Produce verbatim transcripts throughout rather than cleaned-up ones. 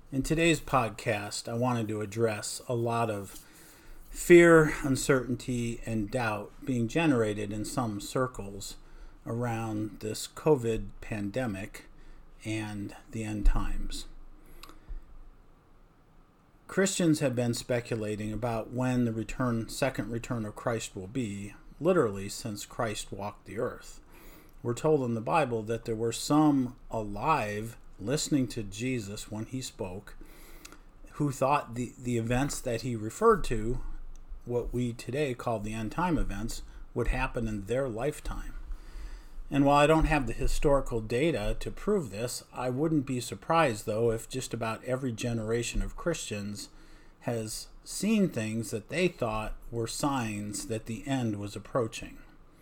In today's podcast, I wanted to address a lot of fear, uncertainty, and doubt being generated in some circles around this COVID pandemic and the end times. Christians have been speculating about when the return, second return of Christ will be, literally since Christ walked the earth. We're told in the Bible that there were some alive listening to Jesus when he spoke, who thought the, the events that he referred to, what we today call the end time events, would happen in their lifetime. And while I don't have the historical data to prove this, I wouldn't be surprised, though, if just about every generation of Christians has seen things that they thought were signs that the end was approaching.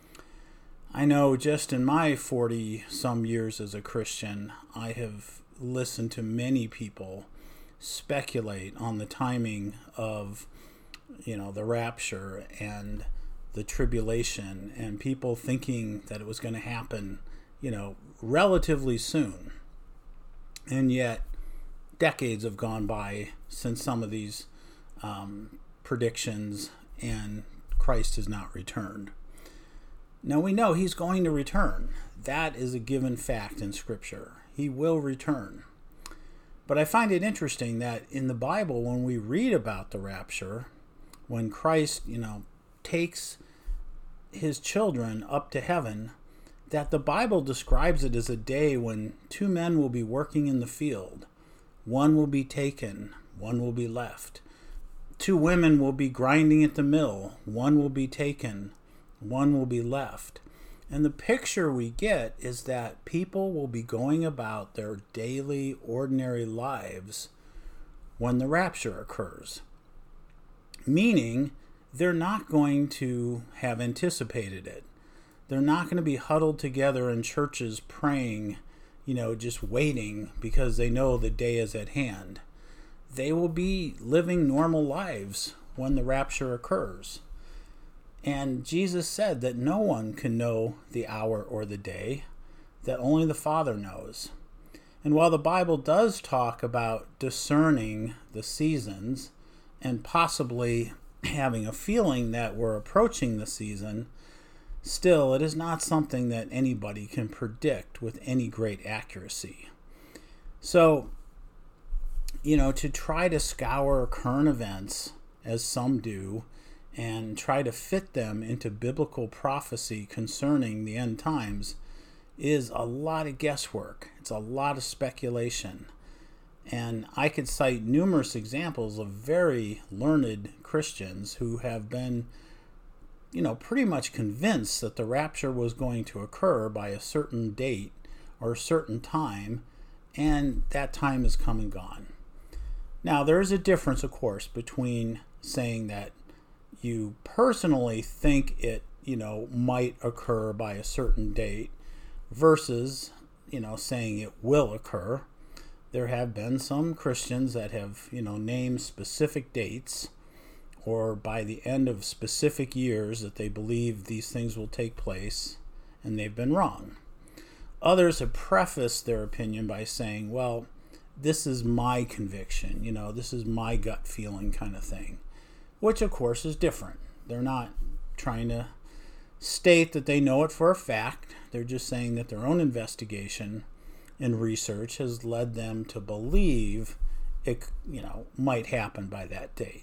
I know just in my forty-some years as a Christian, I have listened to many people speculate on the timing of, you know, the rapture and the tribulation, and people thinking that it was going to happen, you know, relatively soon. And yet, decades have gone by since some of these um, predictions, and Christ has not returned. Now, we know he's going to return. That is a given fact in Scripture. He will return. But I find it interesting that in the Bible, when we read about the rapture, when Christ, you know, takes his children up to heaven, that the Bible describes it as a day when two men will be working in the field. One will be taken, one will be left. Two women will be grinding at the mill. One will be taken, one will be left. And the picture we get is that people will be going about their daily, ordinary lives when the rapture occurs. Meaning, they're not going to have anticipated it. They're not going to be huddled together in churches praying, you know, just waiting because they know the day is at hand. They will be living normal lives when the rapture occurs. And Jesus said that no one can know the hour or the day, that only the Father knows. And while the Bible does talk about discerning the seasons and possibly having a feeling that we're approaching the season, still it is not something that anybody can predict with any great accuracy. So, you know, to try to scour current events, as some do, and try to fit them into biblical prophecy concerning the end times is a lot of guesswork. It's a lot of speculation. And I could cite numerous examples of very learned Christians who have been, you know, pretty much convinced that the rapture was going to occur by a certain date or a certain time, and that time has come and gone. Now, there is a difference, of course, between saying that you personally think it, you know, might occur by a certain date versus, you know, saying it will occur. There have been some Christians that have, you know, named specific dates or by the end of specific years that they believe these things will take place, and they've been wrong. Others have prefaced their opinion by saying, well, this is my conviction, you know, this is my gut feeling kind of thing. Which, of course, is different. They're not trying to state that they know it for a fact. They're just saying that their own investigation and research has led them to believe it, you know, might happen by that date.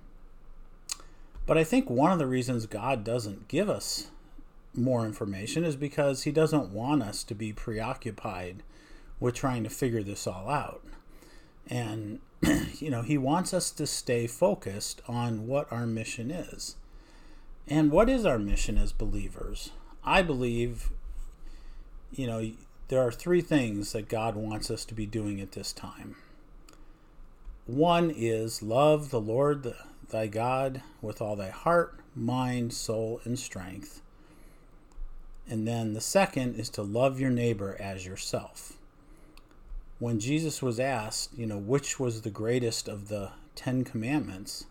But I think one of the reasons God doesn't give us more information is because he doesn't want us to be preoccupied with trying to figure this all out. And you know, he wants us to stay focused on what our mission is. And what is our mission as believers? I believe, you know, there are three things that God wants us to be doing at this time. One is love the Lord thy God with all thy heart, mind, soul, and strength. And then the second is to love your neighbor as yourself. When Jesus was asked, you know, which was the greatest of the Ten Commandments,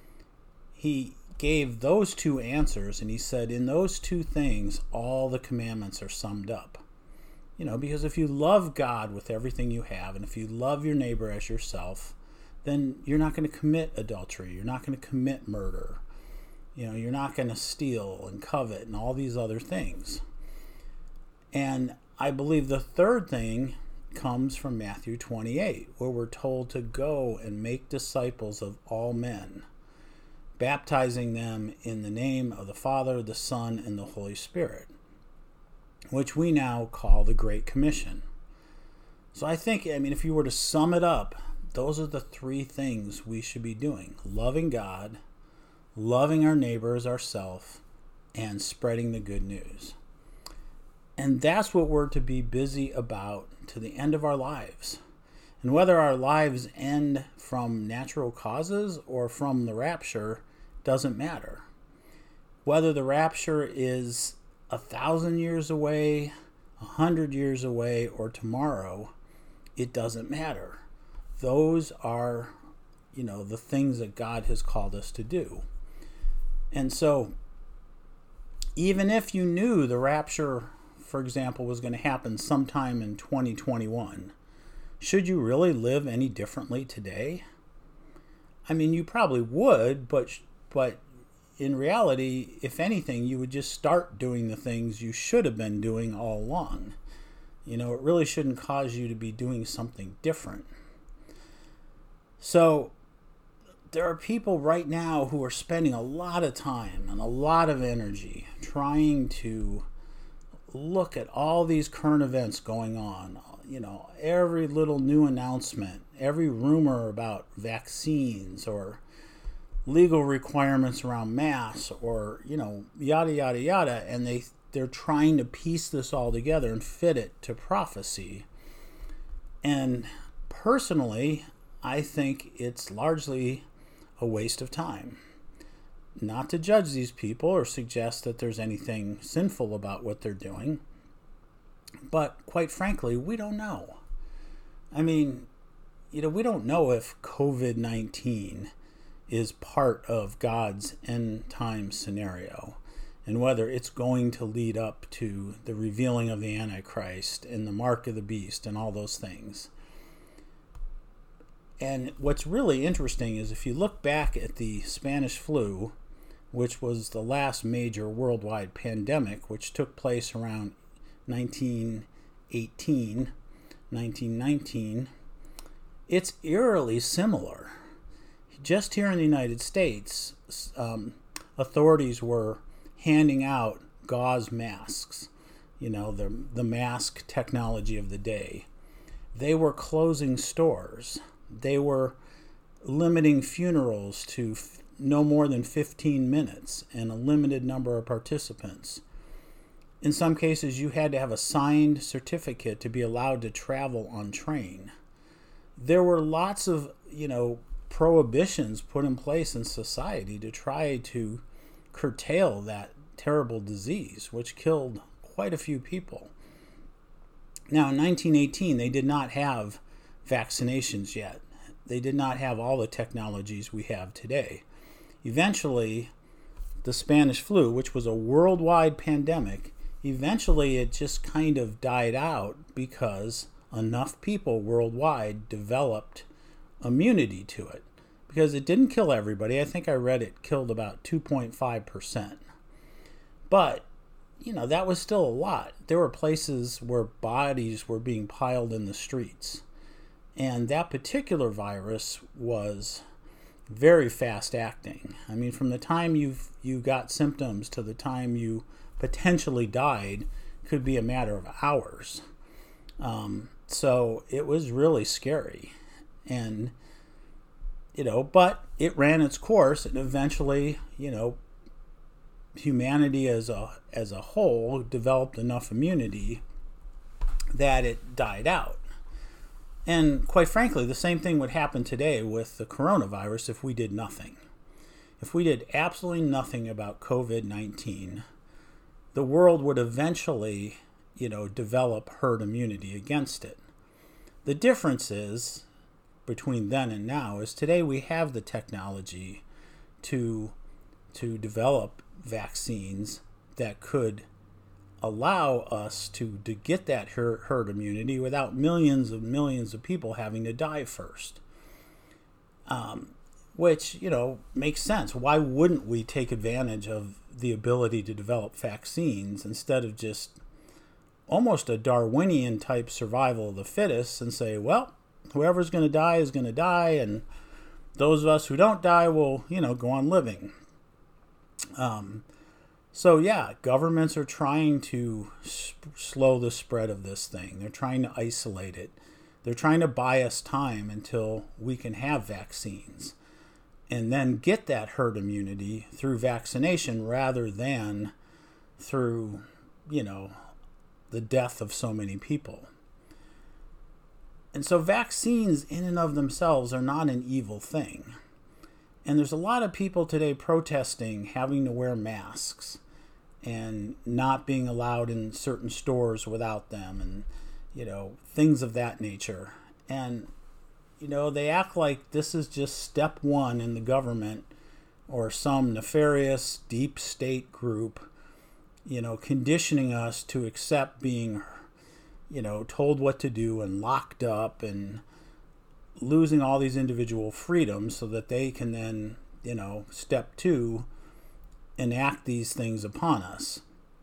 he gave those two answers, and he said, in those two things, all the commandments are summed up. You know, because if you love God with everything you have, and if you love your neighbor as yourself, then you're not going to commit adultery. You're not going to commit murder. You know, you're not going to steal and covet and all these other things. And I believe the third thing comes from Matthew twenty-eight, where we're told to go and make disciples of all men, baptizing them in the name of the Father, the Son, and the Holy Spirit, which we now call the Great Commission. So I think, I mean, if you were to sum it up, those are the three things we should be doing: loving God, loving our neighbor as ourselves, and spreading the good news. And that's what we're to be busy about to the end of our lives. And whether our lives end from natural causes or from the rapture doesn't matter. Whether the rapture is a thousand years away, a hundred years away, or tomorrow, it doesn't matter. Those are, you know, the things that God has called us to do. And so, even if you knew the rapture, for example, was going to happen sometime in twenty twenty-one, should you really live any differently today? I mean, you probably would, but but in reality, if anything, you would just start doing the things you should have been doing all along. You know, it really shouldn't cause you to be doing something different. So, there are people right now who are spending a lot of time and a lot of energy trying to look at all these current events going on. You know, every little new announcement, every rumor about vaccines or legal requirements around masks, or, you know, yada, yada, yada. And they, they're trying to piece this all together and fit it to prophecy. And personally, I think it's largely a waste of time. Not to judge these people or suggest that there's anything sinful about what they're doing, but quite frankly, we don't know. I mean, you know, we don't know if covid nineteen is part of God's end time scenario, and whether it's going to lead up to the revealing of the Antichrist and the mark of the beast and all those things. And what's really interesting is if you look back at the Spanish flu, which was the last major worldwide pandemic, which took place around nineteen eighteen, nineteen nineteen, it's eerily similar. Just here in the United States, um, authorities were handing out gauze masks, you know, the, the mask technology of the day. They were closing stores. They were limiting funerals to f- no more than fifteen minutes and a limited number of participants. In some cases, you had to have a signed certificate to be allowed to travel on train. There were lots of, you know, prohibitions put in place in society to try to curtail that terrible disease, which killed quite a few people. Now, in nineteen eighteen, they did not have vaccinations yet. They did not have all the technologies we have today. Eventually, the Spanish flu, which was a worldwide pandemic, eventually it just kind of died out because enough people worldwide developed immunity to it. Because it didn't kill everybody. I think I read it killed about two point five percent. But, you know, that was still a lot. There were places where bodies were being piled in the streets. And that particular virus was very fast acting. I mean, from the time you you got symptoms to the time you potentially died could be a matter of hours. Um, so it was really scary. And, you know, but it ran its course, and eventually, you know, humanity as a as a whole developed enough immunity that it died out. And quite frankly, the same thing would happen today with the coronavirus if we did nothing. If we did absolutely nothing about covid nineteen, the world would eventually, you know, develop herd immunity against it. The difference is, between then and now, is today we have the technology to to develop vaccines that could allow us to, to get that herd, herd immunity without millions and millions of people having to die first. Um, which, you know, makes sense. Why wouldn't we take advantage of the ability to develop vaccines instead of just almost a Darwinian type survival of the fittest and say, well, whoever's going to die is going to die, and those of us who don't die will, you know, go on living. Um, so yeah, governments are trying to sp- slow the spread of this thing. They're trying to isolate it. They're trying to buy us time until we can have vaccines and then get that herd immunity through vaccination rather than through, you know, the death of so many people. And so vaccines in and of themselves are not an evil thing. And there's a lot of people today protesting having to wear masks and not being allowed in certain stores without them and, you know, things of that nature. And, you know, they act like this is just step one in the government or some nefarious deep state group, you know, conditioning us to accept being, you know, told what to do and locked up and losing all these individual freedoms so that they can then, you know, step two, enact these things upon us.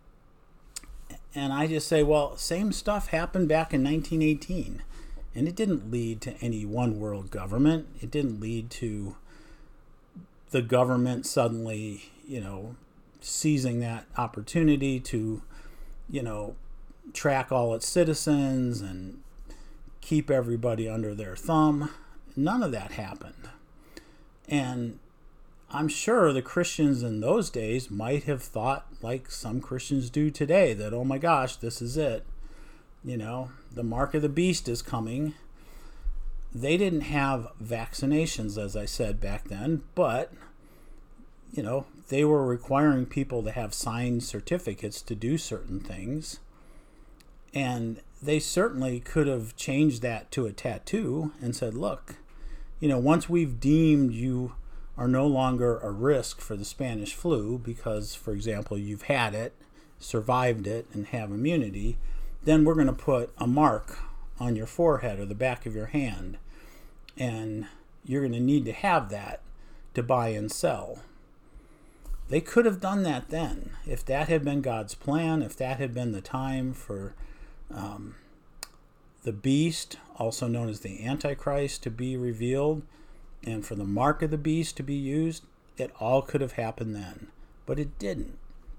And I just say, well, same stuff happened back in nineteen eighteen. And it didn't lead to any one world government. It didn't lead to the government suddenly, you know, seizing that opportunity to, you know, track all its citizens and keep everybody under their thumb. None of that happened. And I'm sure the Christians in those days might have thought, like some Christians do today, that, oh my gosh, this is it. You know, the mark of the beast is coming. They didn't have vaccinations, as I said back then, but, you know, they were requiring people to have signed certificates to do certain things. And they certainly could have changed that to a tattoo and said, look, you know, once we've deemed you are no longer a risk for the Spanish flu because, for example, you've had it, survived it, and have immunity, then we're going to put a mark on your forehead or the back of your hand. And you're going to need to have that to buy and sell. They could have done that then. If that had been God's plan, if that had been the time for um, the beast, also known as the Antichrist, to be revealed, and for the mark of the beast to be used, it all could have happened then. But it didn't.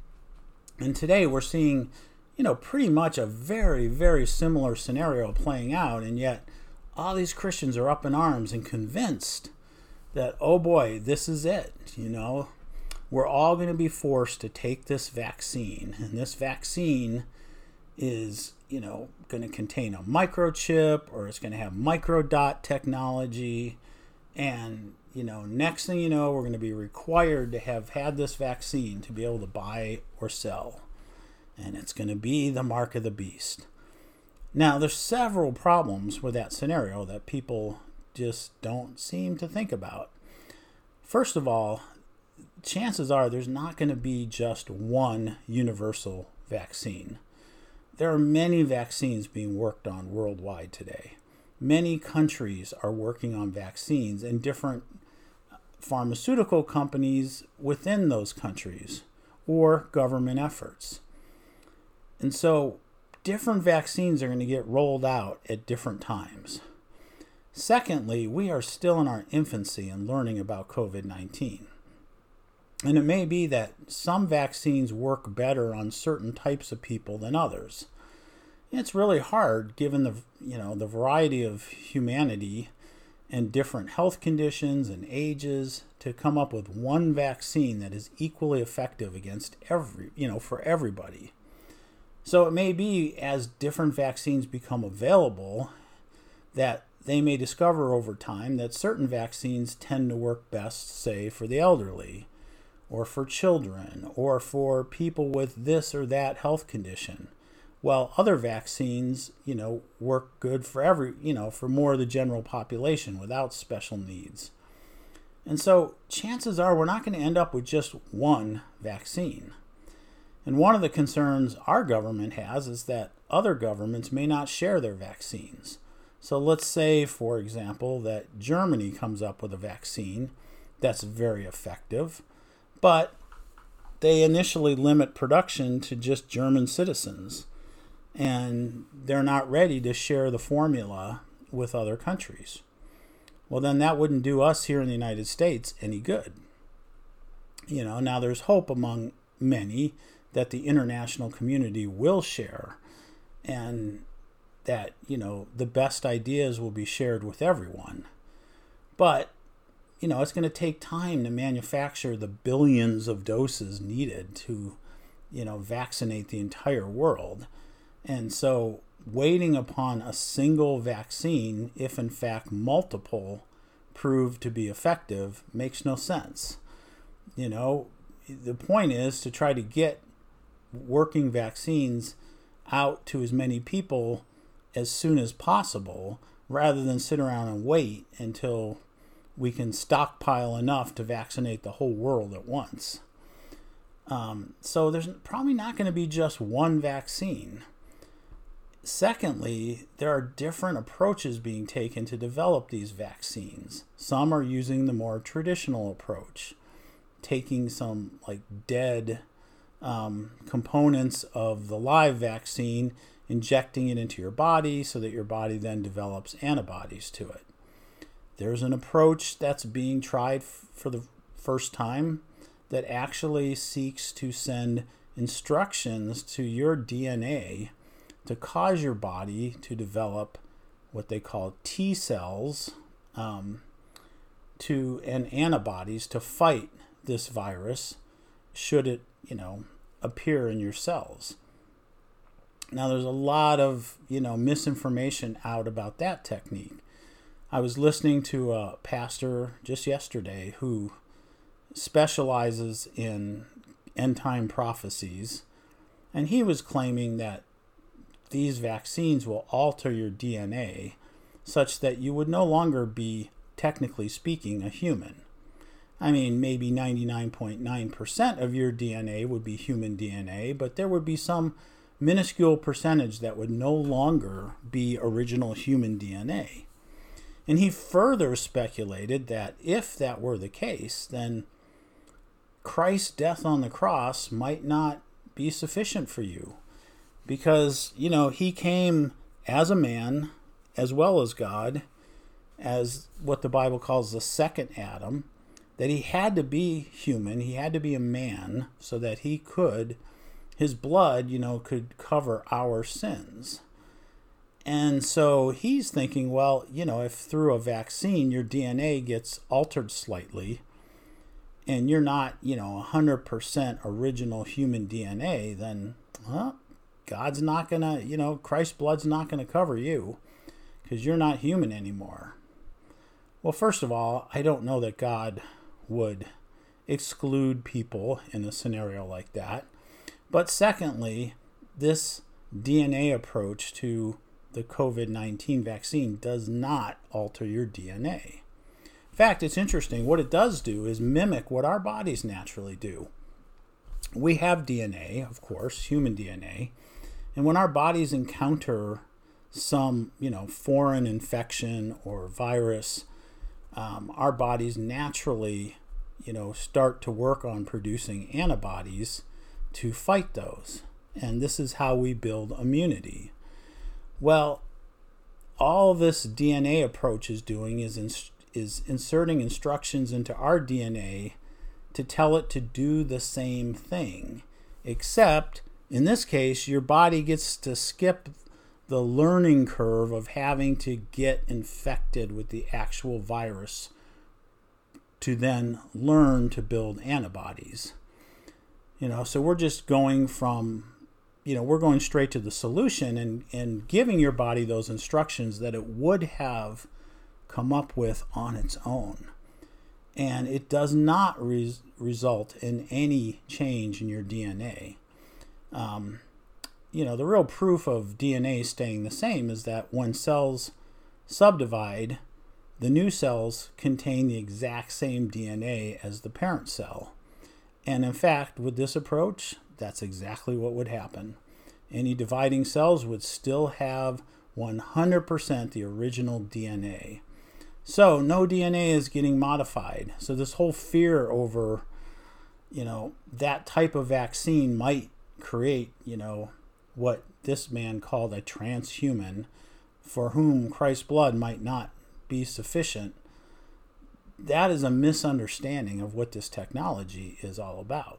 And today we're seeing, you know, pretty much a very, very similar scenario playing out, and yet all these Christians are up in arms and convinced that, oh boy, this is it, you know. We're all going to be forced to take this vaccine, and this vaccine is, you know, going to contain a microchip, or it's going to have microdot technology, and, you know, next thing you know, we're going to be required to have had this vaccine to be able to buy or sell. And it's going to be the mark of the beast. Now, there's several problems with that scenario that people just don't seem to think about. First of all, chances are there's not going to be just one universal vaccine. There are many vaccines being worked on worldwide today. Many countries are working on vaccines, and different pharmaceutical companies within those countries or government efforts. And so different vaccines are going to get rolled out at different times. Secondly, we are still in our infancy in learning about covid nineteen. And it may be that some vaccines work better on certain types of people than others. It's really hard, given the, you know, the variety of humanity and different health conditions and ages, to come up with one vaccine that is equally effective against every, you know, for everybody. So it may be, as different vaccines become available, that they may discover over time that certain vaccines tend to work best, say, for the elderly, or for children, or for people with this or that health condition, while other vaccines, you know, work good for every, you know, for more of the general population without special needs. And so chances are we're not going to end up with just one vaccine. And one of the concerns our government has is that other governments may not share their vaccines. So let's say, for example, that Germany comes up with a vaccine that's very effective, but they initially limit production to just German citizens, and they're not ready to share the formula with other countries. Well, then that wouldn't do us here in the United States any good. You know, now there's hope among many that the international community will share, and that, you know, the best ideas will be shared with everyone. But, you know, it's going to take time to manufacture the billions of doses needed to, you know, vaccinate the entire world. And so waiting upon a single vaccine, if in fact multiple prove to be effective, makes no sense. You know, the point is to try to get working vaccines out to as many people as soon as possible, rather than sit around and wait until we can stockpile enough to vaccinate the whole world at once. Um, so there's probably not going to be just one vaccine. Secondly, there are different approaches being taken to develop these vaccines. Some are using the more traditional approach, taking some like dead um, components of the live vaccine, injecting it into your body so that your body then develops antibodies to it. There's an approach that's being tried f- for the first time that actually seeks to send instructions to your D N A to cause your body to develop what they call T cells um, to and antibodies to fight this virus should it, you know, appear in your cells. Now, there's a lot of, you know, misinformation out about that technique. I was listening to a pastor just yesterday who specializes in end-time prophecies, and he was claiming that these vaccines will alter your D N A such that you would no longer be, technically speaking, a human. I mean, maybe ninety-nine point nine percent of your D N A would be human D N A, but there would be some minuscule percentage that would no longer be original human D N A. And he further speculated that if that were the case, then Christ's death on the cross might not be sufficient for you. Because, you know, he came as a man as well as God, as what the Bible calls the second Adam, that he had to be human, he had to be a man so that he could, his blood, you know, could cover our sins. And so he's thinking, well, you know, if through a vaccine your D N A gets altered slightly and you're not, you know, one hundred percent original human D N A, then, well, God's not going to, you know, Christ's blood's not going to cover you because you're not human anymore. Well, first of all, I don't know that God would exclude people in a scenario like that. But secondly, this D N A approach to the covid nineteen vaccine does not alter your D N A. In fact, it's interesting. What it does do is mimic what our bodies naturally do. We have D N A, of course, human D N A. And when our bodies encounter some, you know, foreign infection or virus, um, our bodies naturally, you know, start to work on producing antibodies to fight those. And this is how we build immunity. Well, all this D N A approach is doing is in, is inserting instructions into our D N A to tell it to do the same thing, except in this case, your body gets to skip the learning curve of having to get infected with the actual virus to then learn to build antibodies. You know, so we're just going from, you know, we're going straight to the solution and, and giving your body those instructions that it would have come up with on its own. And it does not res- result in any change in your D N A. Um, you know, the real proof of D N A staying the same is that when cells subdivide, the new cells contain the exact same D N A as the parent cell. And in fact, with this approach, that's exactly what would happen. Any dividing cells would still have one hundred percent the original D N A. So no D N A is getting modified. So this whole fear over, you know, that type of vaccine might create, you know, what this man called a transhuman, for whom Christ's blood might not be sufficient. That is a misunderstanding of what this technology is all about.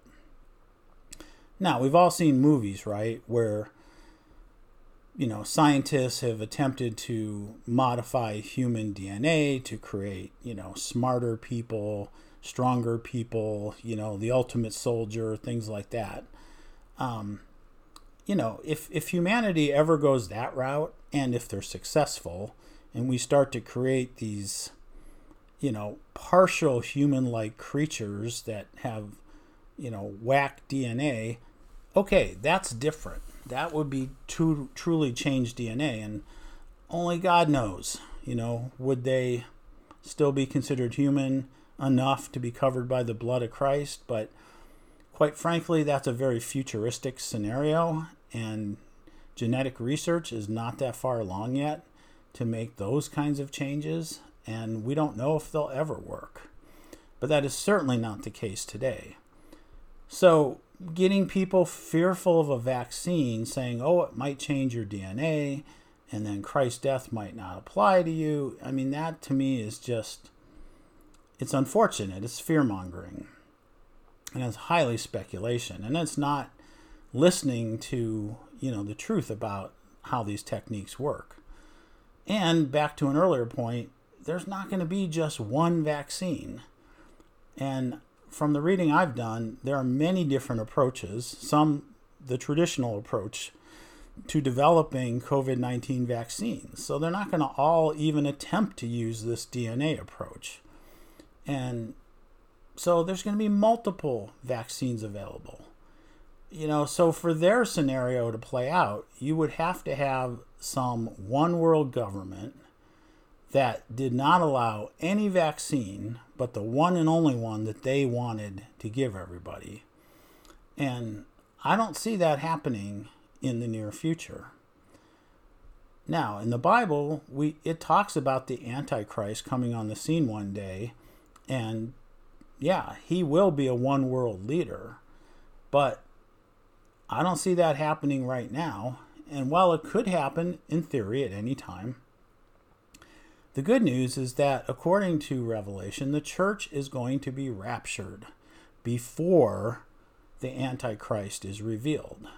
Now, we've all seen movies, right, where, you know, scientists have attempted to modify human D N A to create, you know, smarter people, stronger people, you know, the ultimate soldier, things like that. Um, you know, if, if humanity ever goes that route, and if they're successful, and we start to create these, you know, partial human-like creatures that have, you know, whack D N A, okay, that's different. That would be true, truly changed D N A, and only God knows, you know, would they still be considered human enough to be covered by the blood of Christ? But quite frankly, that's a very futuristic scenario, and genetic research is not that far along yet to make those kinds of changes, and we don't know if they'll ever work. But that is certainly not the case today. So getting people fearful of a vaccine, saying, oh, it might change your D N A, and then Christ's death might not apply to you, I mean, that to me is just, it's unfortunate. It's fear-mongering. And it's highly speculation. And it's not listening to, you know, the truth about how these techniques work. And back to an earlier point, there's not going to be just one vaccine. And from the reading I've done, there are many different approaches. Some, the traditional approach to developing COVID nineteen vaccines. So they're not going to all even attempt to use this D N A approach. And so there's going to be multiple vaccines available. You know, so for their scenario to play out, you would have to have some one world government that did not allow any vaccine but the one and only one that they wanted to give everybody. And I don't see that happening in the near future. Now, in the Bible, we it talks about the Antichrist coming on the scene one day, and yeah, he will be a one world leader, but I don't see that happening right now. And while it could happen in theory at any time, the good news is that according to Revelation, the church is going to be raptured before the Antichrist is revealed.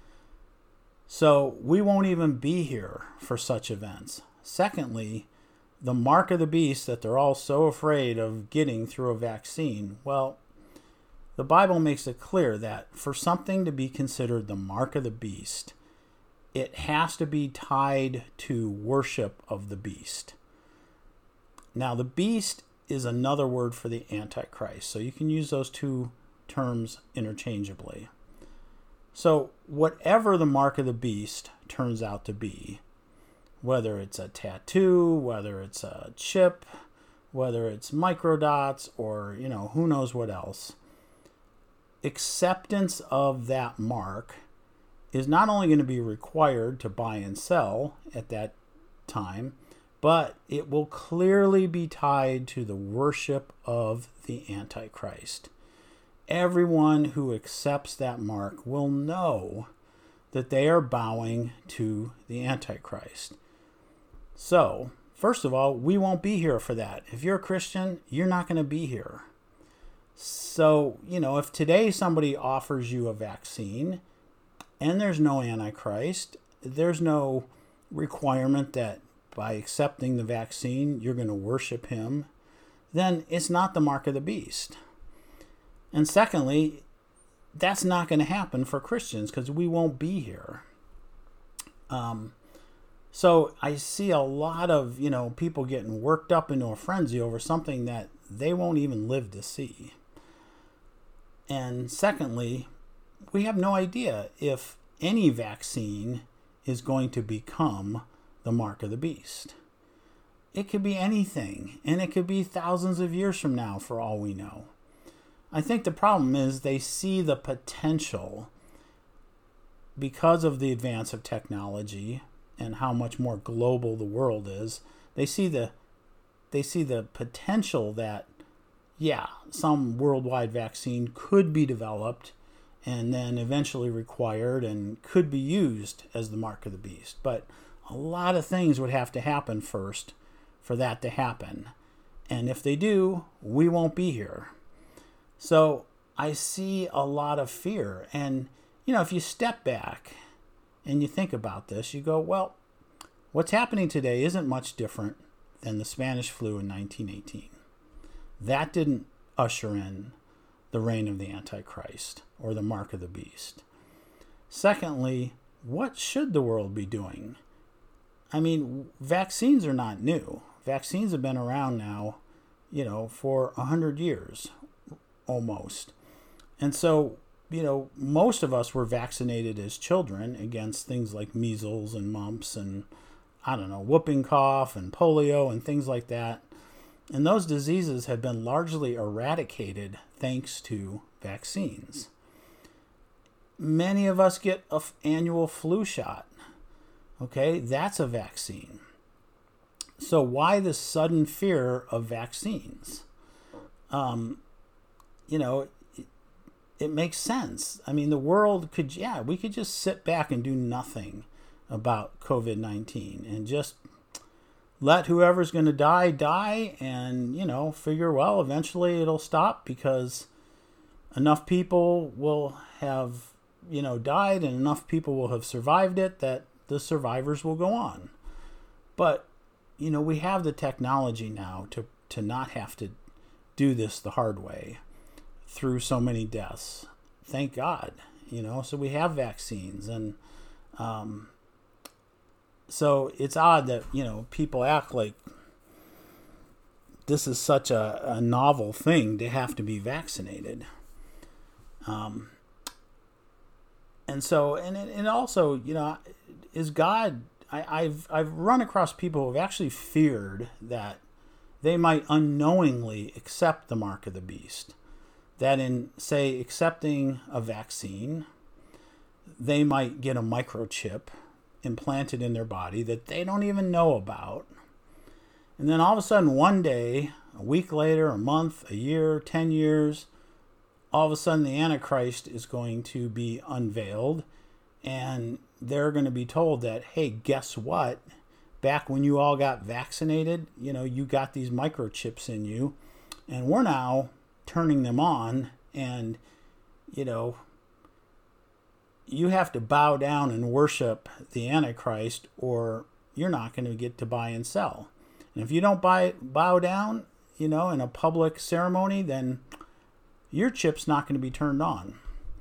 So we won't even be here for such events. Secondly, the mark of the beast that they're all so afraid of getting through a vaccine, well, the Bible makes it clear that for something to be considered the mark of the beast, it has to be tied to worship of the beast. Now, the beast is another word for the Antichrist, so you can use those two terms interchangeably. So whatever the mark of the beast turns out to be, whether it's a tattoo, whether it's a chip, whether it's microdots, or, you know, who knows what else, acceptance of that mark is not only going to be required to buy and sell at that time, but it will clearly be tied to the worship of the Antichrist. Everyone who accepts that mark will know that they are bowing to the Antichrist. So, first of all, we won't be here for that. If you're a Christian, you're not going to be here. So, you know, if today somebody offers you a vaccine and there's no Antichrist, there's no requirement that by accepting the vaccine, you're going to worship him, then it's not the mark of the beast. And secondly, that's not going to happen for Christians because we won't be here. Um, so I see a lot of, you know, people getting worked up into a frenzy over something that they won't even live to see. And secondly, we have no idea if any vaccine is going to become the mark of the beast. It could be anything, and it could be thousands of years from now for all we know. I think the problem is they see the potential because of the advance of technology and how much more global the world is, they see the they see the potential that, yeah, some worldwide vaccine could be developed and then eventually required and could be used as the mark of the beast. But a lot of things would have to happen first for that to happen. And if they do, we won't be here. So I see a lot of fear. And, you know, if you step back and you think about this, you go, well, what's happening today isn't much different than the Spanish flu in nineteen eighteen. That didn't usher in the reign of the Antichrist or the mark of the beast. Secondly, what should the world be doing? I mean, vaccines are not new. Vaccines have been around now, you know, for a hundred years almost. And so, you know, most of us were vaccinated as children against things like measles and mumps and, I don't know, whooping cough and polio and things like that. And those diseases have been largely eradicated thanks to vaccines. Many of us get an f- annual flu shot. Okay, that's a vaccine. So why this sudden fear of vaccines? Um, you know, it, it makes sense. I mean, the world could, yeah, we could just sit back and do nothing about covid nineteen and just let whoever's going to die, die, and, you know, figure, well, eventually it'll stop because enough people will have, you know, died and enough people will have survived it that the survivors will go on. But, you know, we have the technology now to, to not have to do this the hard way through so many deaths. Thank God, you know, so we have vaccines. And um, so it's odd that, you know, people act like this is such a, a novel thing to have to be vaccinated. Um, and so, and, and also, you know, is God, I, I've, I've run across people who have actually feared that they might unknowingly accept the mark of the beast. That in, say, accepting a vaccine, they might get a microchip implanted in their body that they don't even know about. And then all of a sudden, one day, a week later, a month, a year, ten years, all of a sudden the Antichrist is going to be unveiled. And they're going to be told that, hey, guess what? Back when you all got vaccinated, you know, you got these microchips in you. And we're now turning them on. And, you know, you have to bow down and worship the Antichrist or you're not going to get to buy and sell. And if you don't buy bow down, you know, in a public ceremony, then your chip's not going to be turned on.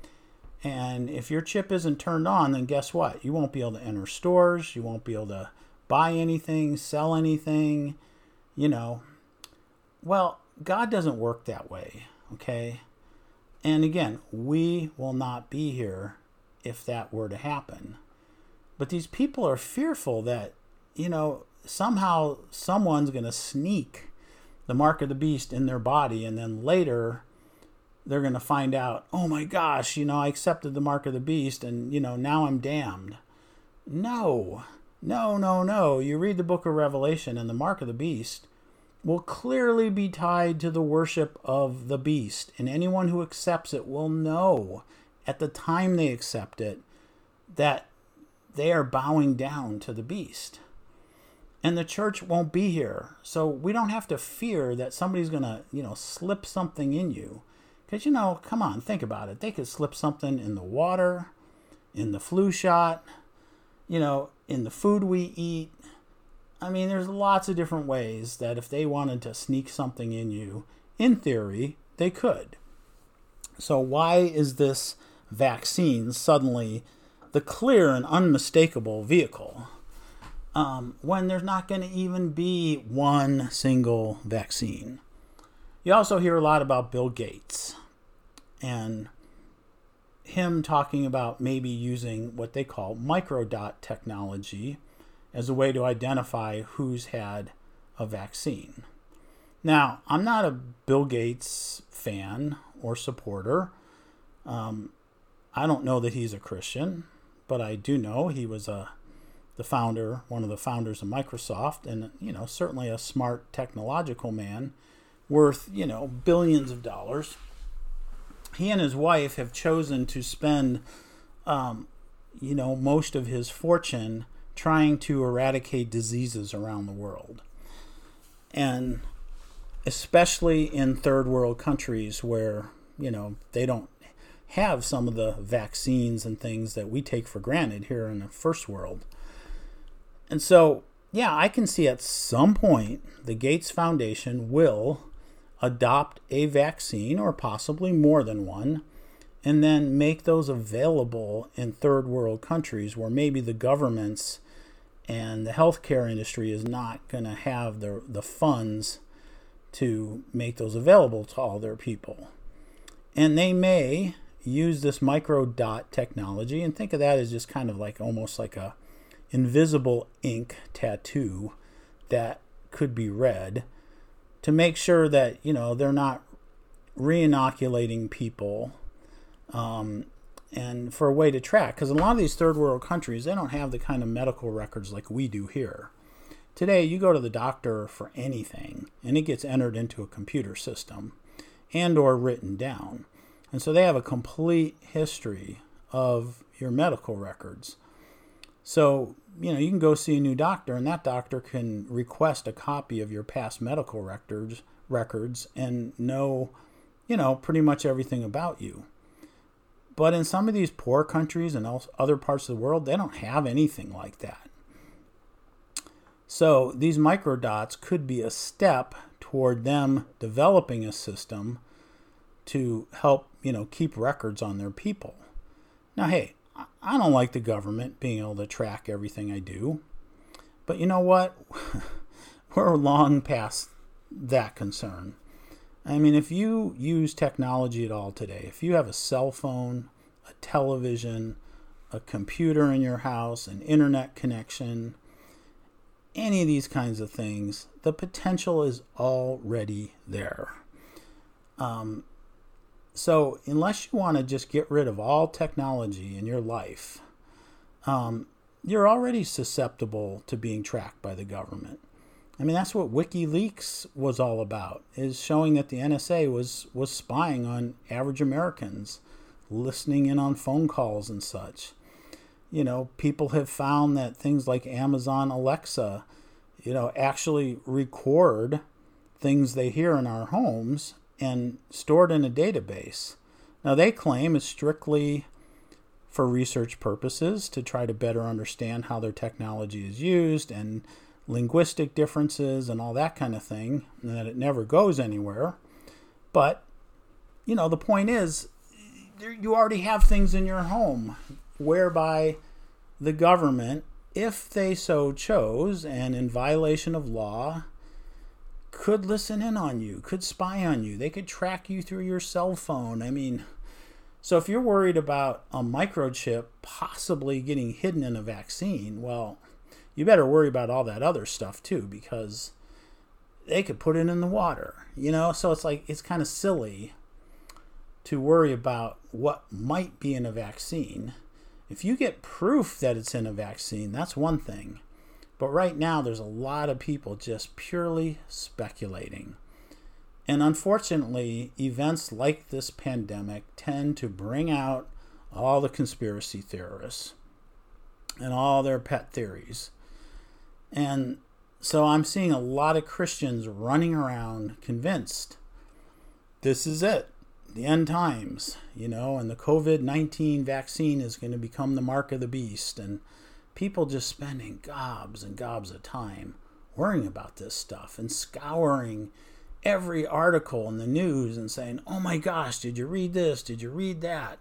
And if your chip isn't turned on, then guess what? You won't be able to enter stores. You won't be able to buy anything, sell anything, you know. Well, God doesn't work that way, okay? And again, we will not be here if that were to happen. But these people are fearful that, you know, somehow someone's going to sneak the mark of the beast in their body, and then later they're going to find out, oh my gosh, you know, I accepted the mark of the beast and, you know, now I'm damned. No, no, no, no. You read the book of Revelation and the mark of the beast will clearly be tied to the worship of the beast. And anyone who accepts it will know at the time they accept it that they are bowing down to the beast. And the church won't be here. So we don't have to fear that somebody's going to, you know, slip something in you. Because, you know, come on, think about it. They could slip something in the water, in the flu shot, you know, in the food we eat. I mean, there's lots of different ways that if they wanted to sneak something in you, in theory, they could. So why is this vaccine suddenly the clear and unmistakable vehicle um, when there's not going to even be one single vaccine? You also hear a lot about Bill Gates and him talking about maybe using what they call microdot technology as a way to identify who's had a vaccine. Now, I'm not a Bill Gates fan or supporter. Um, I don't know that he's a Christian, but I do know he was a the founder, one of the founders of Microsoft, and, you know, certainly a smart technological man worth, you know, billions of dollars. He and his wife have chosen to spend, um, you know, most of his fortune trying to eradicate diseases around the world. And especially in third world countries where, you know, they don't have some of the vaccines and things that we take for granted here in the first world. And so, yeah, I can see at some point the Gates Foundation will adopt a vaccine, or possibly more than one, and then make those available in third world countries where maybe the governments and the healthcare industry is not going to have the, the funds to make those available to all their people. And they may use this microdot technology, and think of that as just kind of like almost like a invisible ink tattoo that could be read, to make sure that, you know, they're not re-inoculating people, um, and for a way to track. Because a lot of these third world countries, they don't have the kind of medical records like we do here. Today, you go to the doctor for anything, and it gets entered into a computer system and or written down. And so they have a complete history of your medical records. So, you know, you can go see a new doctor, and that doctor can request a copy of your past medical records records and know, you know, pretty much everything about you. But in some of these poor countries and other parts of the world, they don't have anything like that. So these microdots could be a step toward them developing a system to help, you know, keep records on their people. Now, hey, I don't like the government being able to track everything I do. But you know what? We're long past that concern. I mean, if you use technology at all today, if you have a cell phone, a television, a computer in your house, an internet connection, any of these kinds of things, the potential is already there. Um, so unless you want to just get rid of all technology in your life, um, you're already susceptible to being tracked by the government. I mean, that's what WikiLeaks was all about, is showing that the N S A was, was spying on average Americans, listening in on phone calls and such. You know, people have found that things like Amazon Alexa, you know, actually record things they hear in our homes and store it in a database. Now, they claim it's strictly for research purposes to try to better understand how their technology is used and linguistic differences and all that kind of thing, and that it never goes anywhere. But, you know, the point is, you already have things in your home whereby the government, if they so chose, and in violation of law, could listen in on you, could spy on you. They could track you through your cell phone. I mean, so if you're worried about a microchip possibly getting hidden in a vaccine, well, you better worry about all that other stuff too, because they could put it in the water, you know? So it's like, it's kind of silly to worry about what might be in a vaccine. If you get proof that it's in a vaccine, that's one thing. But right now, there's a lot of people just purely speculating. And unfortunately, events like this pandemic tend to bring out all the conspiracy theorists and all their pet theories. And so I'm seeing a lot of Christians running around convinced this is it, the end times, you know, and the covid nineteen vaccine is going to become the mark of the beast, and people just spending gobs and gobs of time worrying about this stuff and scouring every article in the news and saying, oh my gosh, did you read this? Did you read that?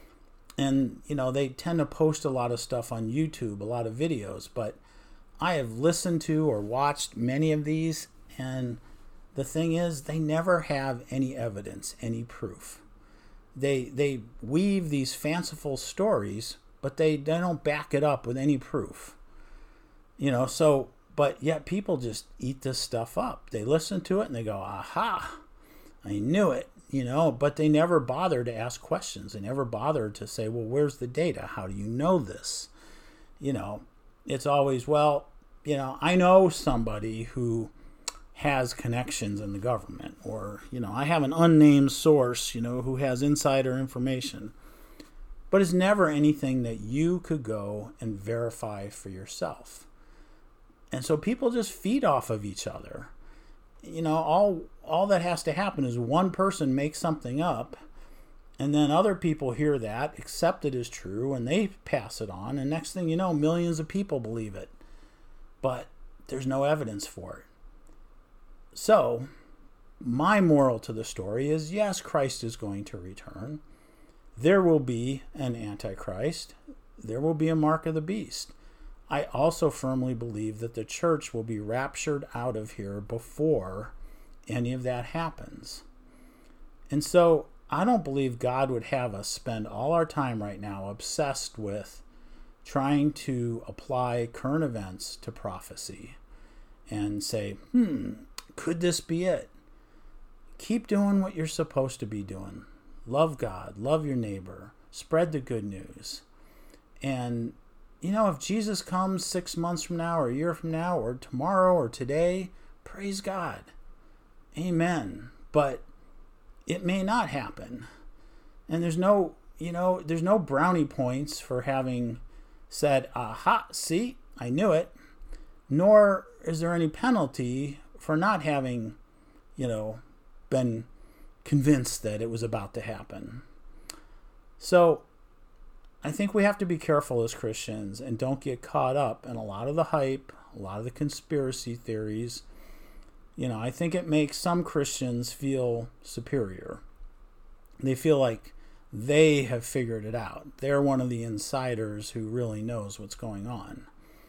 And, you know, they tend to post a lot of stuff on YouTube, a lot of videos, but I have listened to or watched many of these, and the thing is, they never have any evidence, any proof. They they weave these fanciful stories, but they, they don't back it up with any proof. You know, so, but yet people just eat this stuff up. They listen to it and they go, aha, I knew it. you know, but they never bother to ask questions. They never bother to say, well, where's the data? How do you know this? You know, it's always, well, you know, I know somebody who has connections in the government, or, you know, I have an unnamed source, you know, who has insider information. But it's never anything that you could go and verify for yourself. And so people just feed off of each other. You know, all all that has to happen is one person makes something up, and then other people hear that, accept it as true, and they pass it on, and next thing you know, millions of people believe it. But there's no evidence for it. So, my moral to the story is, yes, Christ is going to return. There will be an Antichrist. There will be a mark of the beast. I also firmly believe that the church will be raptured out of here before any of that happens. And so I don't believe God would have us spend all our time right now obsessed with trying to apply current events to prophecy and say, hmm, could this be it? Keep doing what you're supposed to be doing. Love God, love your neighbor, spread the good news. And you know, if Jesus comes six months from now or a year from now or tomorrow or today, praise God. Amen. But it may not happen. And there's no, you know, there's no brownie points for having said, aha, see, I knew it. Nor is there any penalty for not having, you know, been convinced that it was about to happen. So, I think we have to be careful as Christians and don't get caught up in a lot of the hype, a lot of the conspiracy theories. You know, I think it makes some Christians feel superior. They feel like they have figured it out. They're one of the insiders who really knows what's going on.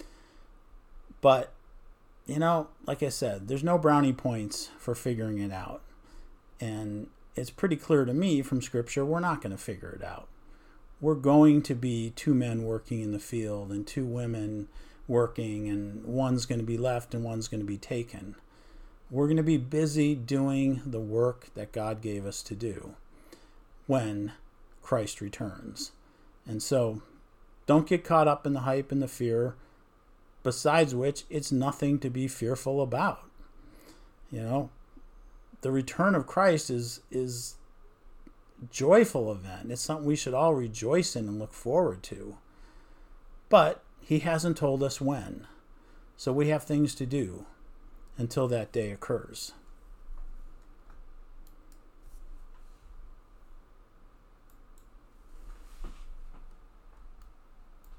But, you know, like I said, there's no brownie points for figuring it out. And it's pretty clear to me from Scripture we're not going to figure it out. We're going to be two men working in the field and two women working, and one's going to be left and one's going to be taken. We're going to be busy doing the work that God gave us to do when Christ returns. And so don't get caught up in the hype and the fear, besides which it's nothing to be fearful about. You know, the return of Christ is is joyful event. It's something we should all rejoice in and look forward to. But he hasn't told us when. So we have things to do until that day occurs.